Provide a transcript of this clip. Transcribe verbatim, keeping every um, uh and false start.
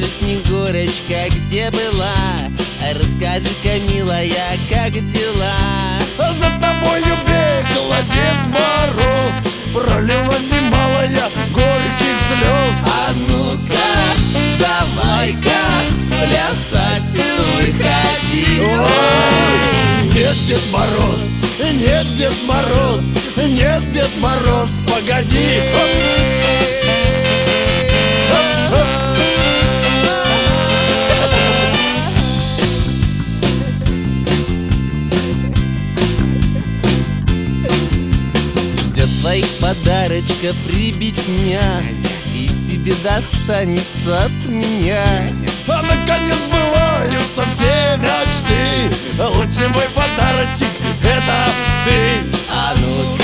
Снегурочка, где была? Расскажи-ка, милая, как дела? За тобою бегала Дед Мороз, пролила немалая горьких слез. А ну-ка, давай-ка плясать выходи. Ой, нет, Дед Мороз, нет, Дед Мороз, нет, Дед Мороз, погоди. Ждет твоих подарочка прибедня, и тебе достанется от меня. А наконец сбываются все мечты. Лучший мой подарочек — это ты. А ну